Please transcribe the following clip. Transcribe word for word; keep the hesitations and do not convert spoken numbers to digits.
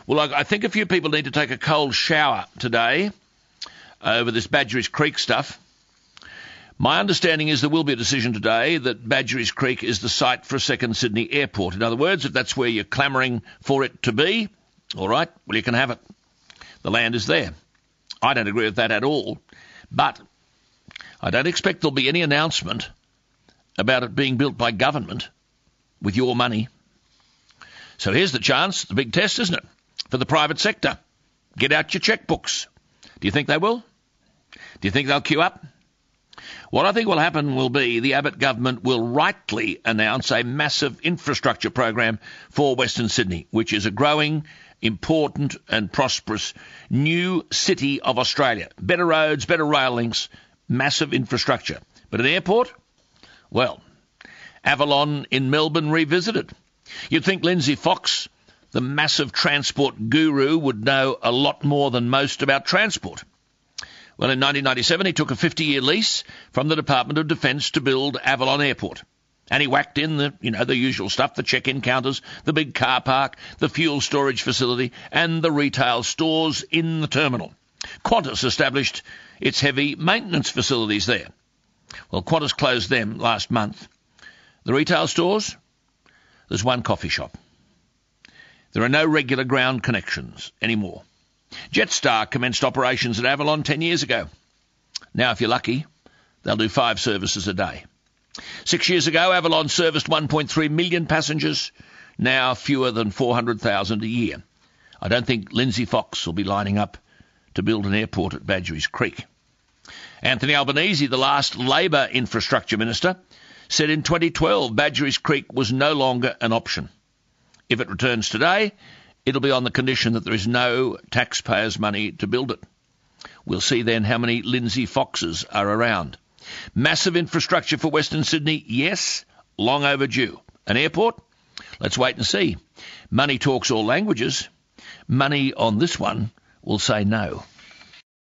Well, I, I think a few people need to take a cold shower today over this Badgerys Creek stuff. My understanding is there will be a decision today that Badgerys Creek is the site for a second Sydney airport. In other words, if that's where you're clamouring for it to be, all right, well, you can have it. The land is there. I don't agree with that at all. But I don't expect there'll be any announcement about it being built by government with your money. So here's the chance, the big test, isn't it, for the private sector. Get out your checkbooks. Do you think they will? Do you think they'll queue up? What I think will happen will be the Abbott government will rightly announce a massive infrastructure program for Western Sydney, which is a growing, important and prosperous new city of Australia. Better roads, better rail links, massive infrastructure. But an airport? Well, Avalon in Melbourne revisited. You'd think Lindsay Fox, the massive transport guru, would know a lot more than most about transport. Well, in nineteen ninety-seven, he took a fifty-year lease from the Department of Defence to build Avalon Airport. And he whacked in the, you know, the usual stuff, the check-in counters, the big car park, the fuel storage facility, and the retail stores in the terminal. Qantas established its heavy maintenance facilities there. Well, Qantas closed them last month. The retail stores? There's one coffee shop. There are no regular ground connections anymore. Jetstar commenced operations at Avalon ten years ago. Now, if you're lucky, they'll do five services a day. Six years ago, Avalon serviced one point three million passengers, now fewer than four hundred thousand a year. I don't think Lindsay Fox will be lining up to build an airport at Badgerys Creek. Anthony Albanese, the last Labor infrastructure minister, said in twenty twelve Badgerys Creek was no longer an option. If it returns today, it'll be on the condition that there is no taxpayers' money to build it. We'll see then how many Lindsay Foxes are around. Massive infrastructure for Western Sydney, yes, long overdue. An airport? Let's wait and see. Money talks all languages. Money on this one will say no.